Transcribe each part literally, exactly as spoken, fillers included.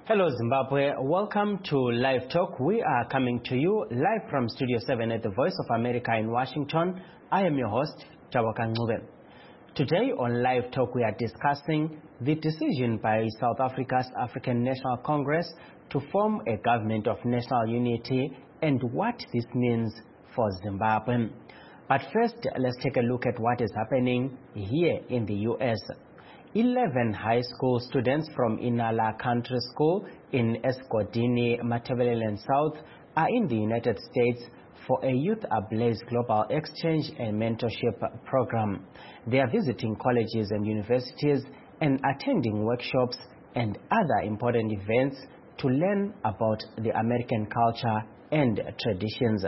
Hello Zimbabwe, welcome to Live Talk. We are coming to you live from Studio seven at the Voice of America in Washington. I am your host, Jawaka Ngube. Today on Live Talk we are discussing the decision by South Africa's African National Congress to form a government of national unity and what this means for Zimbabwe. But first, let's take a look at what is happening here in the U S eleven high school students from Inala Country School in Eskodini, Matabeleland South are in the United States for a Youth Ablaze Global Exchange and Mentorship Program. They are visiting colleges and universities and attending workshops and other important events to learn about the American culture and traditions.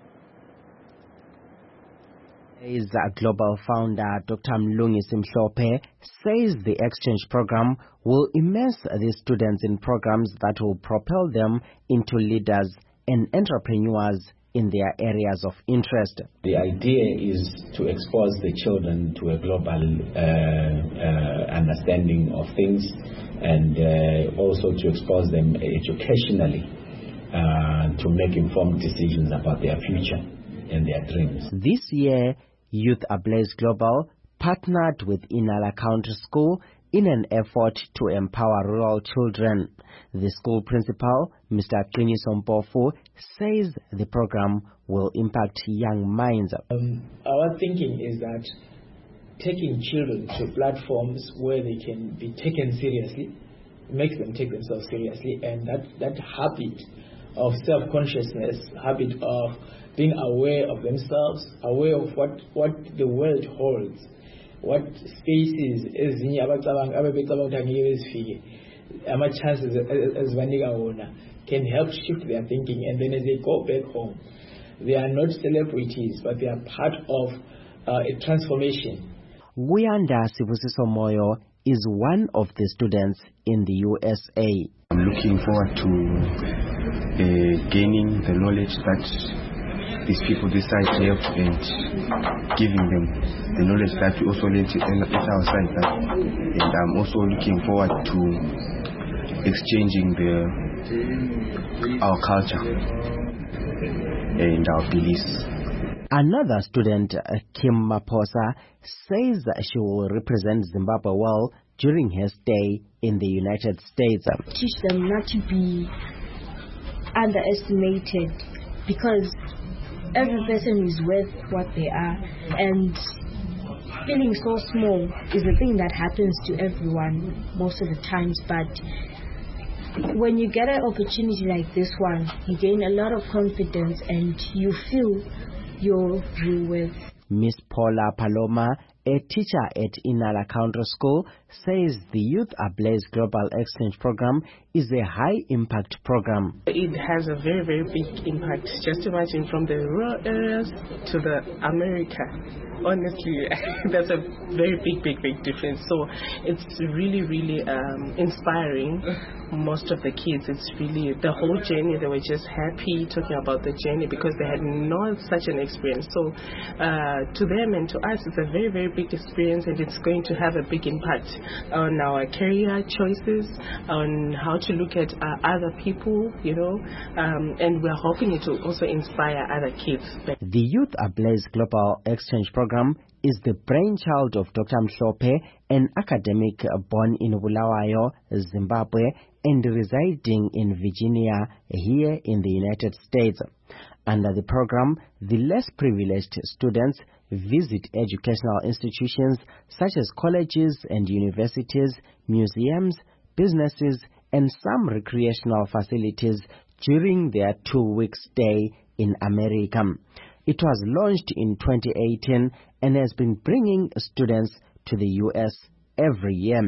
Is a global founder, Doctor Mlungi Simhlophe, says the exchange program will immerse the students in programs that will propel them into leaders and entrepreneurs in their areas of interest. The idea is to expose the children to a global uh, uh, understanding of things and uh, also to expose them educationally uh, to make informed decisions about their future and their dreams. This year, Youth Ablaze Global partnered with Inala Country School in an effort to empower rural children. The school principal, Mister Qiniso Mpofu, says the program will impact young minds. Um, our thinking is that taking children to platforms where they can be taken seriously makes them take themselves seriously, and that, that habit of self-consciousness, habit of being aware of themselves, aware of what, what the world holds, what spaces ezinye abacabanga ababecabanga ukuthi angeke bezifike, ama-chances ezibanika wona can help shift their thinking, and then as they go back home, they are not celebrities, but they are part of uh, a transformation. Wuyanda Sibusiso Moyo is one of the students in the U S A. I'm looking forward to uh, gaining the knowledge that these people this side have and giving them the knowledge that we also learn at our side. And I'm also looking forward to exchanging the our culture and our beliefs. Another student, Kim Maposa, says that she will represent Zimbabwe well during her stay in the United States. Teach them not to be underestimated, because every person is worth what they are, and feeling so small is a thing that happens to everyone most of the times, but when you get an opportunity like this one, you gain a lot of confidence and you feel your real worth. Miss Paula Paloma, a teacher at Inala Country School, says the Youth Ablaze Global Exchange Program is a high-impact program. It has a very, very big impact. Just imagine from the rural areas to the America. Honestly, that's a very big, big, big difference. So it's really, really um, inspiring. Most of the kids, it's really the whole journey. They were just happy talking about the journey because they had not such an experience. So uh, to them and to us, it's a very, very big experience, and it's going to have a big impact on our career choices, on how to look at uh, other people, you know, um, and we're hoping it will also inspire other kids. The Youth Ablaze Global Exchange Program is the brainchild of Doctor Mhlophe, an academic born in Bulawayo, Zimbabwe, and residing in Virginia, here in the United States. Under the program, the less privileged students visit educational institutions such as colleges and universities, museums, businesses, and some recreational facilities during their two-week stay in America. It was launched in twenty eighteen and has been bringing students to the U S every year.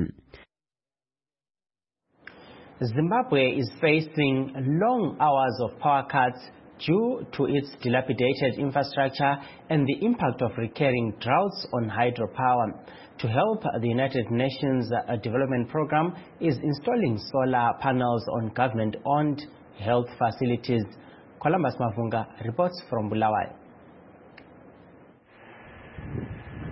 Zimbabwe is facing long hours of power cuts due to its dilapidated infrastructure and the impact of recurring droughts on hydropower. To help, the United Nations Development Program is installing solar panels on government-owned health facilities. Columbus Mavunga reports from Bulawayo.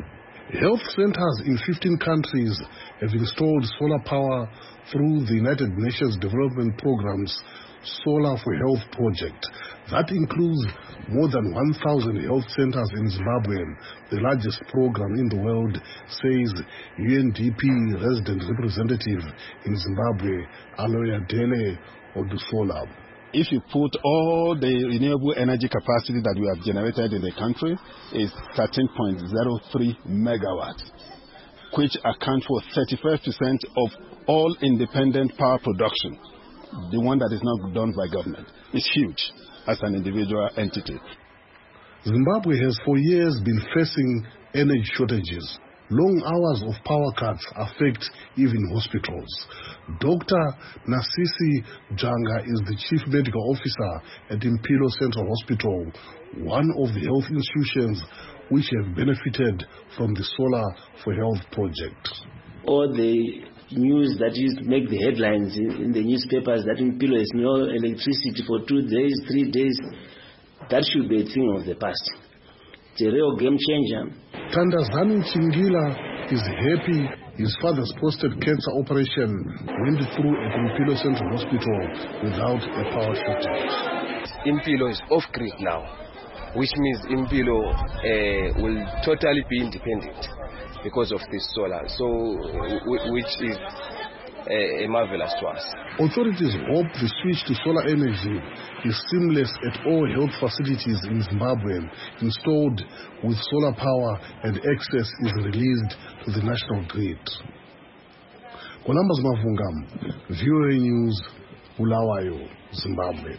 Health centers in fifteen countries have installed solar power through the United Nations Development Programme's Solar for Health project. That includes more than one thousand health centers in Zimbabwe, the largest program in the world, says U N D P resident representative in Zimbabwe, Aloya Dele Odusola. If you put all the renewable energy capacity that we have generated in the country, is thirteen point zero three megawatts, which account for thirty-five percent of all independent power production. The one that is not done by government is huge as an individual entity. Zimbabwe has for years been facing energy shortages. Long hours of power cuts affect even hospitals. Doctor Nasisi Janga is the Chief Medical Officer at Impilo Central Hospital, one of the health institutions which have benefited from the Solar for Health project. All the news that used to make the headlines in, in the newspapers that Impilo has no electricity for two days, three days, that should be a thing of the past. It's a real game changer. Tandazani Chingila is happy his father's prostate cancer operation went through at Impilo Central Hospital without a power shortage. Impilo is off-grid now, which means Impilo uh, will totally be independent because of this solar, so which is a, a marvelous to us. Authorities hope the switch to solar energy is seamless at all health facilities in Zimbabwe installed with solar power and access is released to the national grid. Columbus Mavungam, V O A News, Bulawayo, Zimbabwe.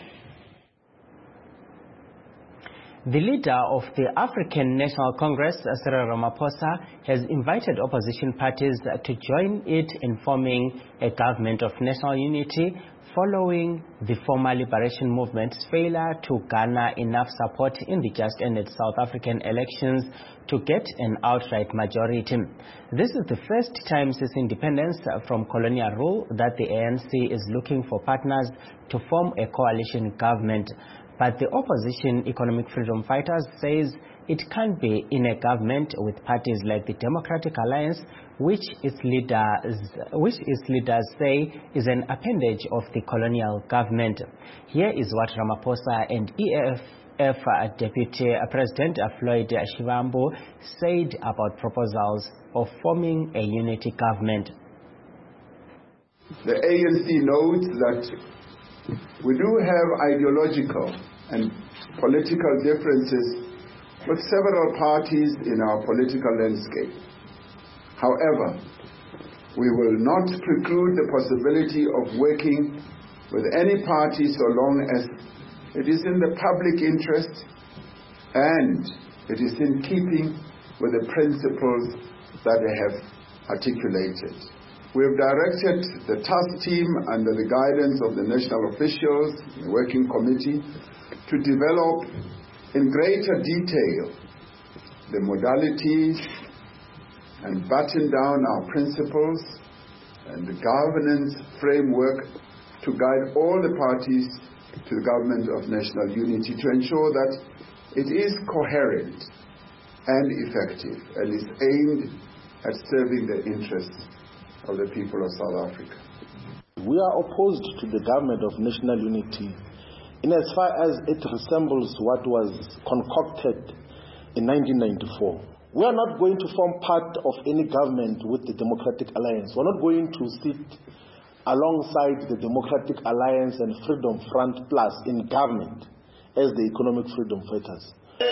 The leader of the African National Congress, Cyril Ramaphosa, has invited opposition parties to join it in forming a government of national unity following the former liberation movement's failure to garner enough support in the just-ended South African elections to get an outright majority. This is the first time since independence from colonial rule that the A N C is looking for partners to form a coalition government. But the opposition Economic Freedom Fighters says it can't be in a government with parties like the Democratic Alliance, which its leaders, which its leaders say is an appendage of the colonial government. Here is what Ramaphosa and E F F Deputy President Floyd Shivambu said about proposals of forming a unity government. The A N C notes that we do have ideological and political differences with several parties in our political landscape. However, we will not preclude the possibility of working with any party so long as it is in the public interest and it is in keeping with the principles that they have articulated. We have directed the task team under the guidance of the national officials, the working committee, to develop in greater detail the modalities and button down our principles and the governance framework to guide all the parties to the government of national unity to ensure that it is coherent and effective and is aimed at serving the interests of the people of South Africa. We are opposed to the government of national unity in as far as it resembles what was concocted in nineteen ninety-four. We are not going to form part of any government with the Democratic Alliance. We are not going to sit alongside the Democratic Alliance and Freedom Front Plus in government as the Economic Freedom Fighters.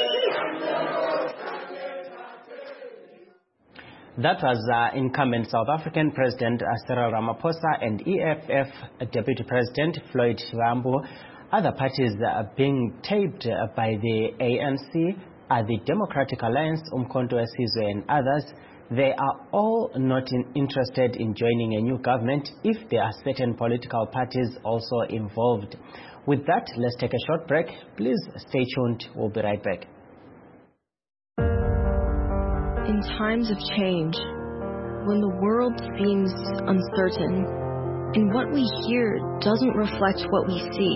That was uh, incumbent South African President Cyril Ramaphosa and E F F Deputy President Floyd Shivambu. Other parties uh, being taped uh, by the A N C are the Democratic Alliance, Umkhonto weSizwe and others. They are all not in, interested in joining a new government if there are certain political parties also involved. With that, let's take a short break. Please stay tuned. We'll be right back. In times of change, when the world seems uncertain and what we hear doesn't reflect what we see,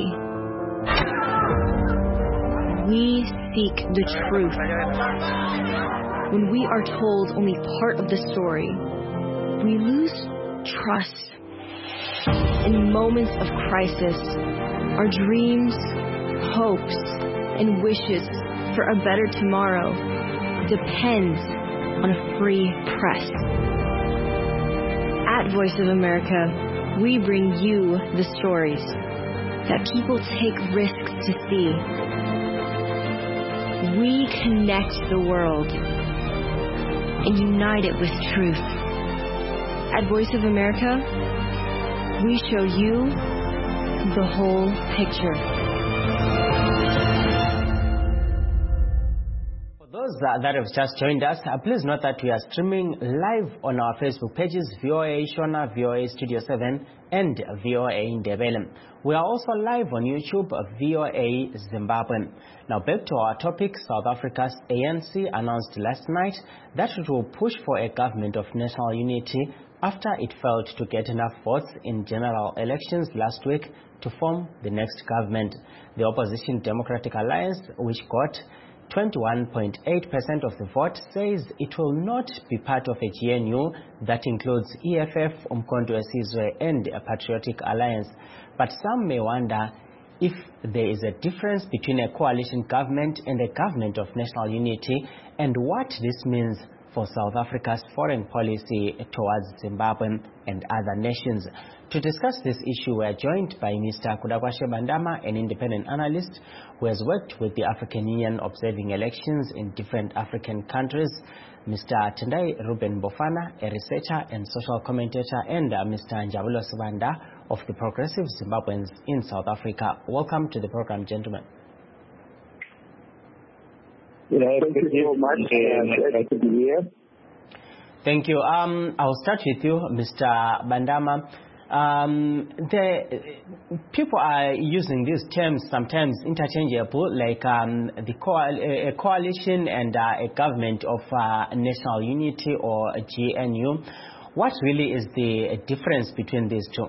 we seek the truth. when we are told only part of the story, we lose trust. In moments of crisis, our dreams, hopes, and wishes for a better tomorrow depends on a free press. At Voice of America, we bring you the stories that people take risks to see. We connect the world and unite it with truth. At Voice of America, we show you the whole picture. For those that, that have just joined us, uh, please note that we are streaming live on our Facebook pages, V O A Shona, V O A Studio seven, and V O A Ndebele. We are also live on YouTube, V O A Zimbabwe. Now back to our topic. South Africa's A N C announced last night that it will push for a government of national unity after it failed to get enough votes in general elections last week to form the next government. The opposition Democratic Alliance, which got twenty-one point eight percent of the vote, says it will not be part of a G N U that includes E F F, Umkhonto weSizwe, and a Patriotic Alliance. But some may wonder if there is a difference between a coalition government and a government of national unity, and what this means for South Africa's foreign policy towards Zimbabwe and other nations. To discuss this issue, we are joined by Mister Kudakwashe Bandama, an independent analyst who has worked with the African Union observing elections in different African countries, Mister Tendai Ruben Bofana, a researcher and social commentator, and uh, Mister Njabulo Sibanda of the Progressive Zimbabweans in South Africa. Welcome to the program, gentlemen. Yeah, thank you so much. Uh, nice to be here. Thank you. Um, I'll start with you, Mister Bandama. Um, the people are using these terms sometimes interchangeable, like um, the co a coalition and uh, a government of uh, national unity, or a G N U. What really is the difference between these two?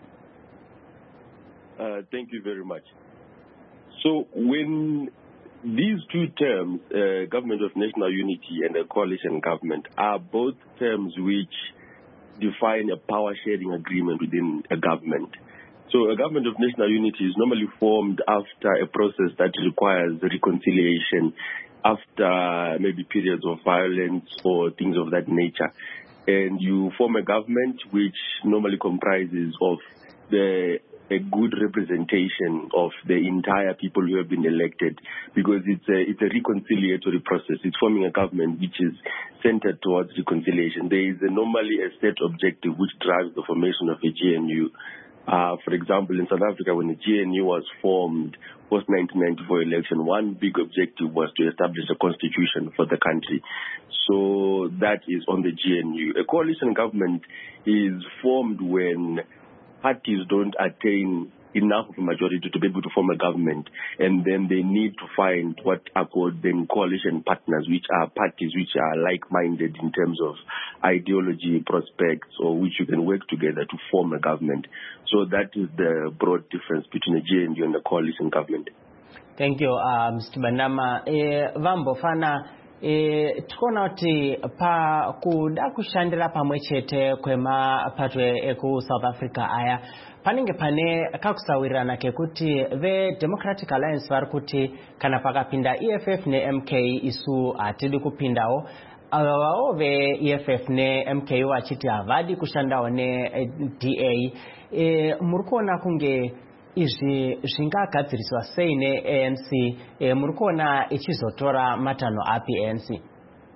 Uh, thank you very much. So when these two terms, uh, government of national unity and a coalition government, are both terms which define a power-sharing agreement within a government. So a government of national unity is normally formed after a process that requires reconciliation, after maybe periods of violence or things of that nature. And you form a government which normally comprises of the a good representation of the entire people who have been elected, because it's a, it's a reconciliatory process. It's forming a government which is centered towards reconciliation. There is a, normally a set objective which drives the formation of a G N U. Uh, for example, in South Africa, when the G N U was formed post nineteen ninety-four election, one big objective was to establish a constitution for the country. So that is on the G N U. A coalition government is formed when parties don't attain enough of a majority to be able to form a government, and then they need to find what are called then coalition partners, which are parties which are like-minded in terms of ideology, prospects, or which you can work together to form a government. So that is the broad difference between a G N U and a coalition government. Thank you, uh, Mister Bandama. Eh, Vambofana, E, tukona kuti pa kuda kushandira pamwe chete kwema patwe eku South Africa aya panenge pane kakusawirana kekuti the Democratic Alliance vari kuti kana pakapinda E F F ne M K isu atidi kupindawo, avawo ve E F F ne M K wachiti havadi kushandawo ne D A. E, murikuona kunge izvi zvingagadziriswa sei ne-A N C, e, muri kuona ichizotora matanho api A N C?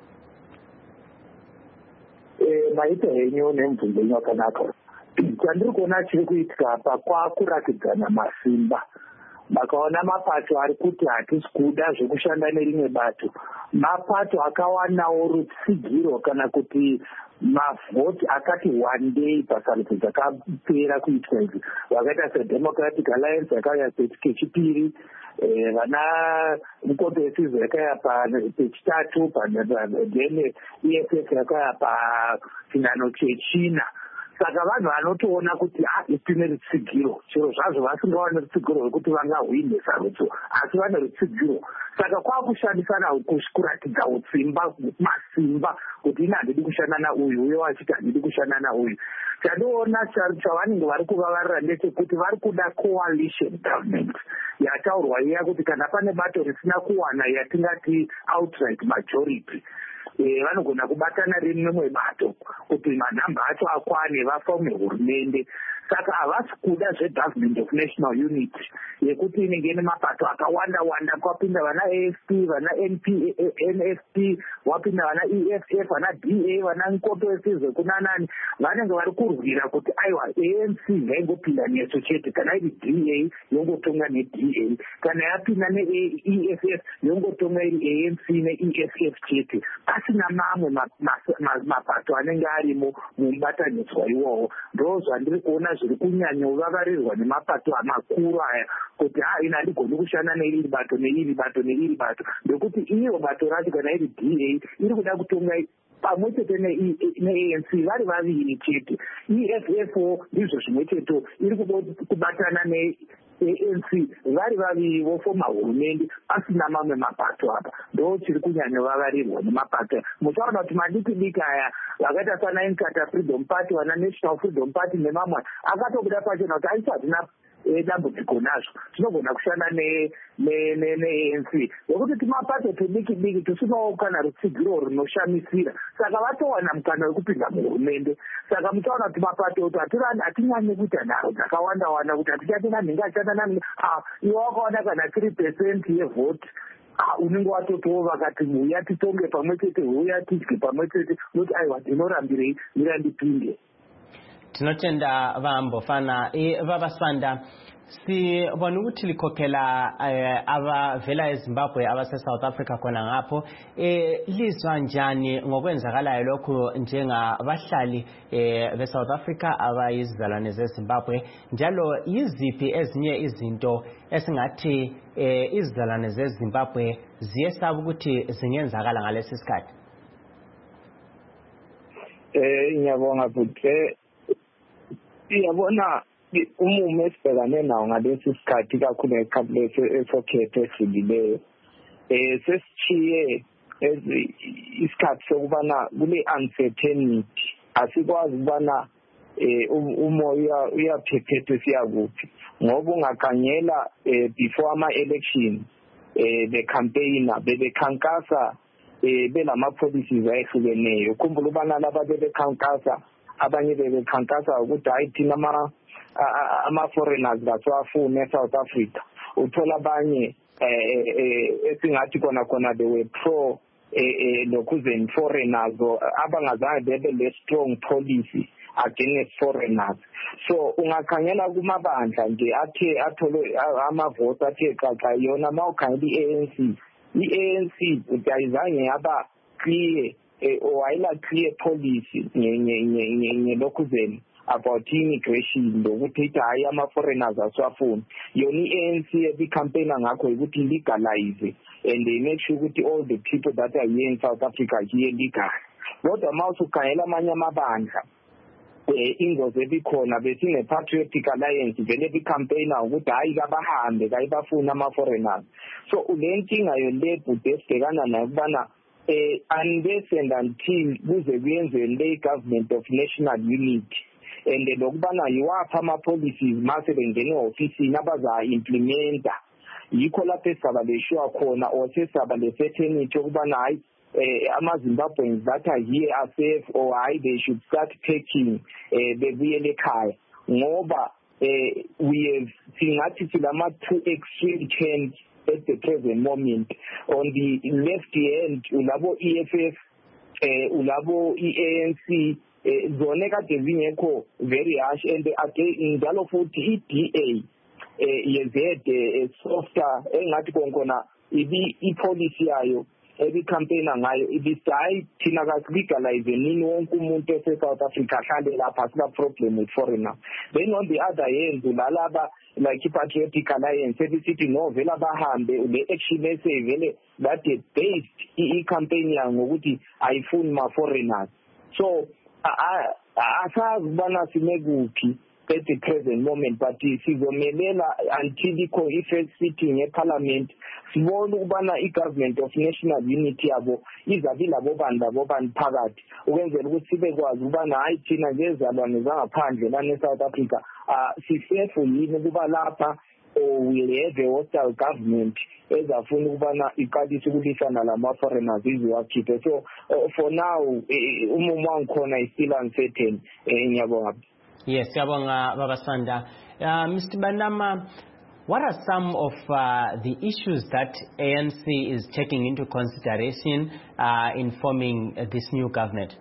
Maita henyu nemibvunzo yenyu yakanaka. Chandiri kuona chiri kuitika apa kwakuratidzana masimba. Makaona mapato ari kuti hatisi kuda zvekushanda nerimwe bato, mapato akawanawo rutsigiro kana kuti mavhoti akati wandei pasarudzo dzakapera kuitwa idzi, vakaita seDemocratic Alliance yakauya pechipiri, vana Umkhonto weSizwe yakauya pechitatu, then E F F yakauya pachinhano chechina. saka vanhu vanotoona kuti ah tine rutsigiro chero zvazvo vasingawane rutsigiro rwekuti vangahwine sarudzo asi vane rutsigiro saka kwakushandisana kuratidza utsimba masimba kuti ina handidi kushanda nauyu uye wachiti handidi kushanda nauyu chandiona chavanenge vari kuvavarira ndechekuti vari kuda coalition government yataurwa iya kuti kana pane bato risina kuwana yatingati outright majority vanogona kubatana rimwe bato kuti manhamba acho akwane vafaume hurumende saka havasi kuda zvegovernment of national unity yekuti inenge ine mapato akawanda wanda kwapinda vana A F P vana N F P wapinda vana E F F vana D A vana nkoto esizwe kunanani vanenge vari kurwira kuti aiwa A N C ngaingopinda neso chete kana iri D A yongotonga ne-D A kana yapinda ne-E F F yongotonga iri A N C ne-E F F chete pasina mamwe mapato anenge arimo mubatanidzwa iwowo ndo zvandiri kuona zviri kunyanya uvavarirwa nemapato makuru aya kuti ha ina handigoni kushanda neiri bato neiri bato neiri bato ndekuti iyo bato racho kana iri D A iri kuda kutonga pamwe chete ne-A N C vari vaviri chete E F F ndizvo zvimwe cheto iri kubatana ne-A N C vari vaviri vofoma hurumende asina mamwe mapato apa ndo chiri kunyanya vavarirwa nemapato muchaona kuti madiki diki aya vakaita sana Inkatha Freedom Party vana National Freedom Party nemamwe akatobuda pachena kuti aisi hatina dambudziko nazvo tinogona kushanda ne-A N C nokuti timapato tudiki diki tusinawo kana rutsigiro runoshamisira saka vatowana mukana wekupinda muhurumende saka muchaona kuti mapato kuti hatinyanyi kuita nharo dzakawanda wanda kuti hatichatina nhinga achanda naninga iwe wakawana kana three percent yevhoti unenge watotowo vakati uya titonge pamwe chete uya tidye pamwe chete noti aiwa ndinorambirei mira ndipinde. Tinotenda vambofana vavasanda sibona ukuthi likhokhela abavela eZimbabwe abase South Africa khona ngapho lizwa njani ngokwenzakalayo lokho njengabahlali be South Africa abayizizalwane zeZimbabwe njalo yiziphi ezinye izinto esingathi izizalwane zeZimbabwe ziyesaba ukuthi zingenzakala ngalesi sikhathi? Eh ngiyabonga futhi iyabona umumo esibhekane nawo ngalesi sikhathi kakhulu ngekhamplethi esokhetho esidileyo eh sesithiye isikhathi sokubana kule uncertainty asikwazi ukubana eh umoya uyaphephethe siyakuphi ngoba ungakhangela before ama election eh the campaigner bebekhankasa eh belama policies ayehlukeneyo khumbula ubana laba bebekhankasa abanye bebekhankasa ukuthi hayi thina ama ama foreigners baswafuna eSouth Africa uthola abanye esingathi kona kona they were pro lokuzeni foreigners abangazange bebe le strong policy against foreigners so ungakhangela kumabandla nje athe athole amavote athe xaxa yona mawukhangela i-A N C i-A N C utayizange yaba clear or ayila clear policy ngelokuzeni about immigration lokuthi hayi ama foreigners aswafuni yona i-A N C ebicampaign ngakho ukuthi legalize and they make sure ukuthi all the people that are here in South Africa here legal kodwa mawusukhangela amanye amabandla eh ingozi ebikhona besine Patriotic Alliance vele bicampaigner ukuthi hayi kabahambe kayibafuna ama foreigners so ulenkinga yole bude sibhekana nayo kubana eh unless and until kuze kuyenze le government of national unity and lokubana yiwapha ama policies mase bengene office abaza implementa yikho lapho esaba leshiwa khona osesaba lesethenity ukubana hayi ama Zimbabweans that are here are safe or hayi they should start taking bebuyele ekhaya ngoba we have singathi silama two extreme trends at the present moment. On the left hand ulabo E F F ulabo E A N C zone kade zingekho very harsh and again njalo futhi i-D A yezede softer engathi konkona ibi ipolicy yayo ebicampaigner ngayo ibisayi thina kasigalize nini wonke umuntu ese South Africa ahlale lapha sina problem with foreigners. Then on the other hand lalaba like Patriotic Alliance ebisithi no vela bahambe le action esevele that based i-campaign ngokuthi ayifuni ma foreigners. So asazibana sinekupi at the present moment, but sizomelela until i-effect sitting eparliament sibone ukubana i-government of national unity yabo izabe labo bantu labo bantu phakathi ukwenzela ukuthi sibekwazi ukubana hayi thina ngezalwane zangaphandle lane-South Africa sisefu yini ukuba lapha or will have a hostile government ezafuna ukubana iqalise ukulwisana lama-foreigners iziwakhiphe. So uh, for now umumo wangikhona is still uncertain. Ngiyabonga. Yes, siyabonga Baba Sanda. Uh, Mister Bandama, what are some of uh, the issues that A N C is taking into consideration uh, in forming uh, this new government?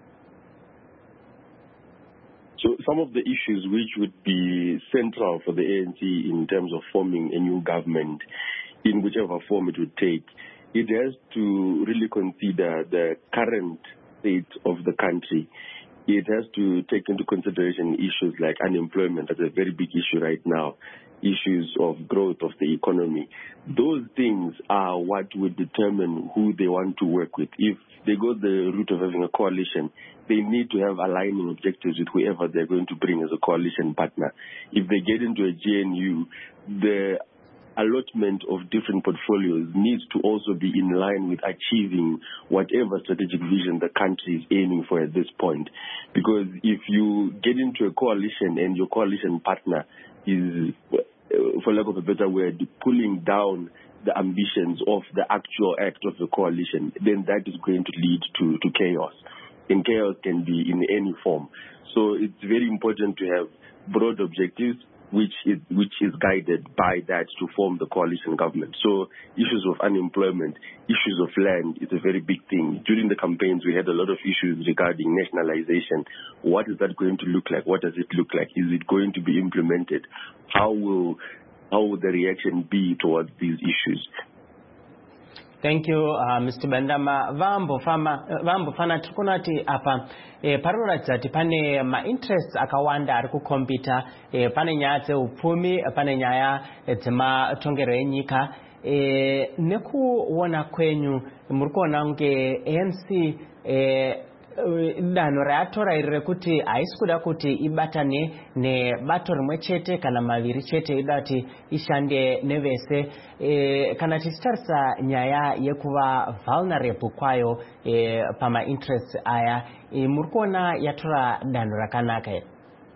So some of the issues which would be central for the A N C in terms of forming a new government, in whichever form it would take, it has to really consider the current state of the country. It has to take into consideration issues like unemployment. That's a very big issue right now. Issues of growth of the economy. Those things are what would determine who they want to work with. If they go the route of having a coalition, they need to have aligning objectives with whoever they're going to bring as a coalition partner. If they get into a G N U, the allotment of different portfolios needs to also be in line with achieving whatever strategic vision the country is aiming for at this point. Because if you get into a coalition and your coalition partner is, for lack of a better word, pulling down the ambitions of the actual act of the coalition, then that is going to lead to, to chaos. And chaos can be in any form. So it's very important to have broad objectives which is, which is guided by that to form the coalition government. So issues of unemployment, issues of land is a very big thing. During the campaigns, we had a lot of issues regarding nationalization. What is that going to look like? What does it look like? Is it going to be implemented? How will, how will the reaction be towards these issues? Thank you, uh, Mister Bandama. Vambo fama vambo fana tukunati apa e paroratidza kuti pane ma interests akawanda ari kukompita e pane nyaya dzeupfumi pane nyaya dzematongero enyika e nekuona kwenyu muri kuona kunge A N C e danho rayatora iri rekuti haisi kuda kuti ibatane nebato rimwe chete kana maviri chete, ida kuti ishande nevese. E, kana tichitarisa nyaya yekuva vulnerable kwayo e, pama interests aya e, muri kuona yatora danho rakanaka here?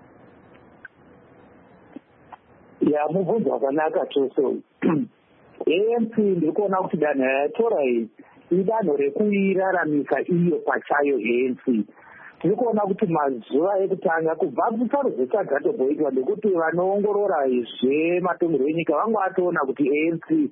Ya mubvunzo wakanaka chose. A N C ndiri kuona kuti danho rayatora iri idanho rekuiraramisa iyo pachayo A N C. Tiri kuona kuti mazuva ekutanga kubva kusarudzo chagatobhoitwa ndekuti vanoongorora zvematongero enyika vanga vatoona kuti A N C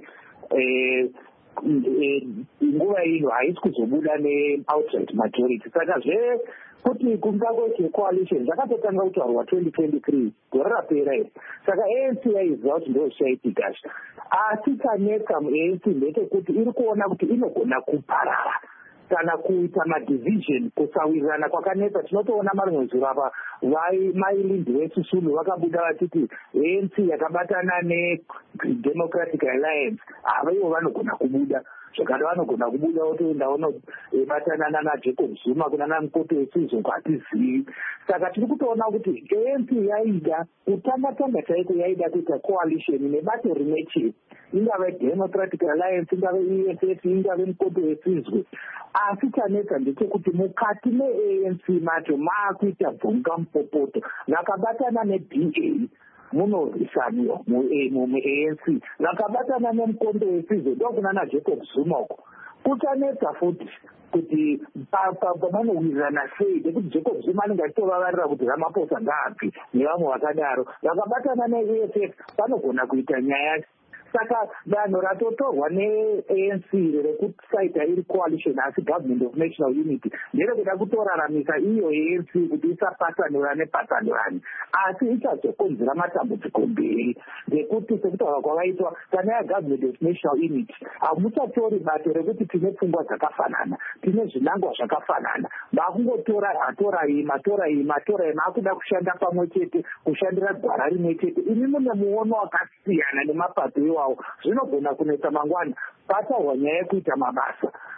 nguva ino haisi kuzobuda ne-outright majority. Saka zvekuti kunga kweche coalition zvakatotanga kutaurwa twenty twenty-three gore rapera iri. Saka A N C yaiziva kuti ndo zvichaitika. Asi chanetsa mu-A N C ndechekuti iri kuona kuti inogona kuparara kana kuita madivision, kusawirirana kwakanetsa. Tinotoona marimwe zuva apa mailindi vesusulu vakabuda vachiti A N C yakabatana ne-Democratic Alliance havaivo vanogona kubuda. Zvakare vanogona kubuda votoenda vanobatana nanaJacob Zuma kunana mukoto wesizvo kwatizivi. Saka tiri kutoona kuti A N C yaida kutanga-tanga chaiko, yaida kuita coalition nebato rimwe chete, ingave Democratic Alliance, ingave E F F, ingave mukoto wesizwe. Asi chanetsa ndechekuti mukati me-A N C macho maakuita bvunga mupopoto. Vakabatana ne-D A munorwisaniwa mu-A N C, vakabatana nemukondo wesizwe ndokuna naJacob Zuma uko kuchanetsa futi kuti pavanowirirana sei, nekuti Jacob Zuma anenge achitovavarira kuti Ramaphosa ngaapi nevamwe vakadaro. Vakabatana ne-E F F vanogona kuita nyaya. Saka danho ratotorwa ne-A N C rekusaita iri coalition asi government of national unity nderekuda kutoraramisa iyo A N C kuti isapasanura nepasanurani, asi ichazokonzera matambudziko mberi. Ndekuti sekutaura kwavaitwa kana yagovernment of national unity hamuchatori bato rekuti tine pfungwa dzakafanana, tine zvinangwa zvakafanana, makungotora hatora iyi matora iyi matora iyi, makuda kushanda pamwe chete, kushandira gwara rimwe chete. Imi mune muono wakasiyana nemapato iwawo, zvinogona kunetsa mangwana. Pataurwa nyaya yekuita mabasa,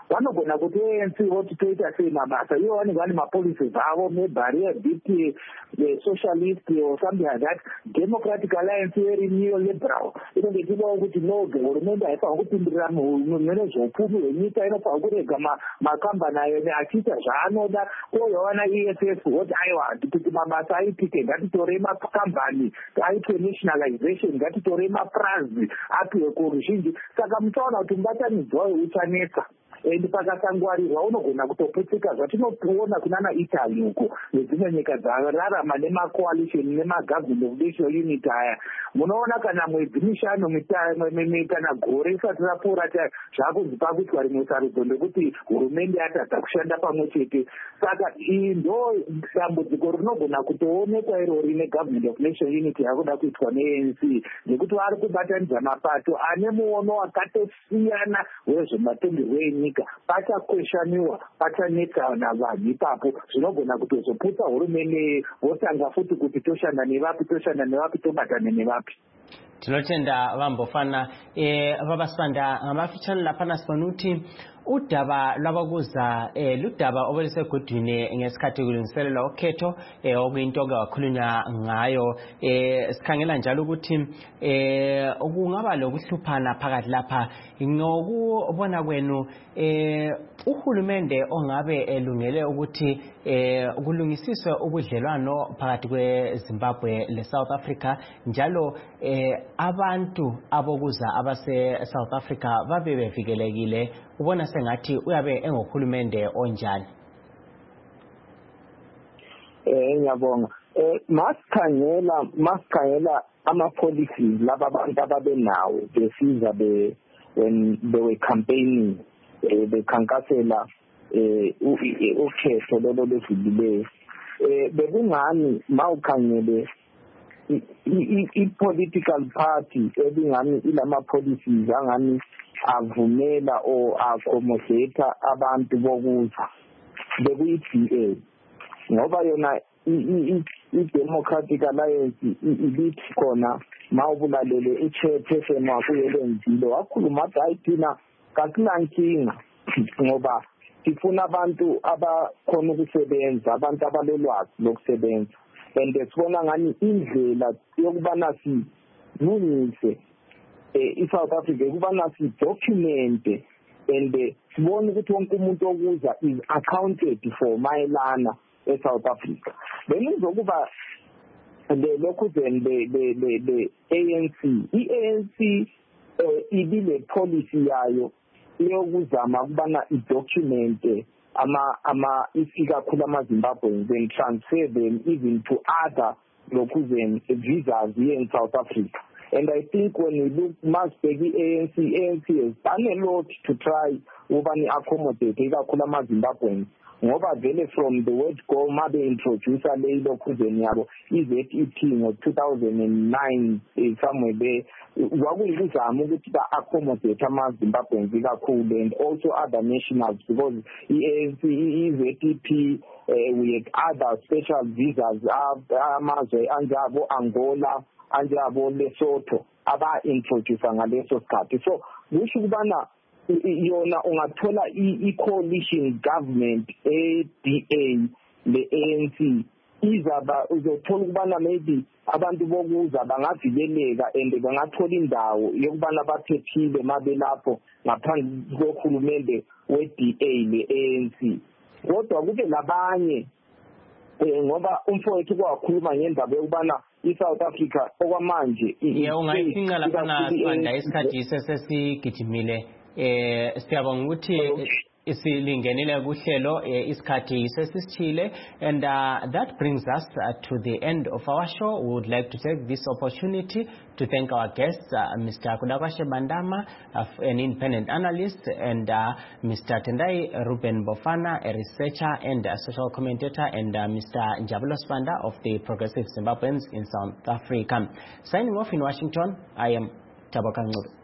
vanogona kuti A N C voti toita sei mabasa ivo vanenge vane mapolicies avo maybe B P A socialist or something like that. Democratic Alliance iri neoliberal inenge ichidawo kuti no hurumende haifanira kupindirira mune zveupfumi hwenyika, inofanira kurega makambani ayo achiita zvaanoda. Koyovana E S S voti aiwa kuti mabasa aitike ngatitorei makambani aitwe nationalization, ngatitorei mapurazi apiwe kuruzhinji. Saka muchaona kuti mubatanidzwa uchanetsa and pakasangwarirwa unogona kutoputsika zvatinoona kunana Italy uko nedzimwe nyika dzararama nemacoalition nemagovernment of national unity aya. Munoona kana mwedzi mishanu kana gore risati rapfuura zvakunzi pakuitwa rimwe sarudzo ndekuti hurumende yatadza kushanda pamwe chete. Saka iyi ndo dambudziko rinogona kutoonekwa irori negovernment of national unity yakuda kuitwa ne-A N C, nekuti vari kubatanidza mapato ane muono wakatosiyana wezvematongerwo enyika. Pachakweshaniwa, pachanetsa navanhu ipapo, zvinogona kutozoputsa hurumende votanga futi kuti toshanda nevapi toshanda nevapi tobatana nevapi. Tinotenda Vambofana eh vabasibanda ngamafichana lapha nasibonuthi udaba lwabakuza eh ludaba obelisegudwini ngesikhathi kulungiselelwa ukhetho eh okuyinto ke wakhulunywa ngayo eh sikhangela njalo ukuthi eh okungaba lokuhluphana phakathi lapha ngokubona kwenu eh uhulumende ongabe elungele ukuthi eh kulungisiswe ubudlelwano phakathi kweZimbabwe leSouth Africa, njalo eh abantu abokuza abase South Africa babe bevikelekile, ubona sengathi uyabe engohulumende onjani? Eh ngiyabonga. Eh masikhangela masikhangela ama policies laba abantu ababenawo besiza be when they were campaigning eh bekhankasela eh ukhetho lolo lesibileyo eh bekungani mawukhangele i-political party ebingani ilama policies angani avumela or accommodate abantu bokuza bekuyi-D A, ngoba yona i-Democratic Alliance ilithi khona mawubulalele i-chairperson wakho yelenzile wakhuluma athi ayithina kasinankinga ngoba sifuna abantu abakhona ukusebenza, abantu abalolwazi lokusebenza, and sibona ngani indlela yokubana silungise i-South Africa kubana si-documente and sibone ukuthi wonke umuntu okuza is accounted for mayelana e-South Africa. Then izokuba lokhu then the A N C i-A N C ibile policy yayo yokuzama ukubana i-documente ama ama isikakhulu ama-Zimbabweans and transfer them even to other lokhu then visas here in South Africa. And I think when we look much big A N C, A N C has done a lot to try ubani accommodate ikakhulu ama-Zimbabweans. Ngoba vele from the word go mabe introducer le lokuzeni yabo i-Z E P ngo-two thousand nine somewhere there wakuyikuzama ukuthi ba-accommodate ama-Zimbabweans ikakhulu and also other nationals, because i-A N C i-Z E P uh, we had other special visas amazwe anjabo Angola anjabo Lesotho aba-introducer ngaleso sikhathi. So kusho ukubana yona ungathola i-coalition government e-D A le-A N C izaba uzothola ukubana maybe abantu bokuza bangavikeleka and bangathola indawo yokubana baphephile mabe lapho ngaphandle kohulumende we-D A le-A N C. Kodwa kube labanye ngoba umfowethu kwakhuluma ngendaba yokubana i-South Africa okwamanje ungayithinga lapha na isikhathi sesesigijimile. Eh siyabonga ukuthi isilingenile kuhlelo isikhathi sesisithile, and uh, that brings us uh, to the end of our show. We would like to take this opportunity to thank our guests, uh, Mister Kudakwashe Bandama, uh, an independent analyst, and uh, Mister Tendai Ruben Bofana, a researcher and a social commentator, and uh, Mister Njabulo Spanda of the Progressive Zimbabweans in South Africa. Signing off in Washington, I am Taboka Ngube.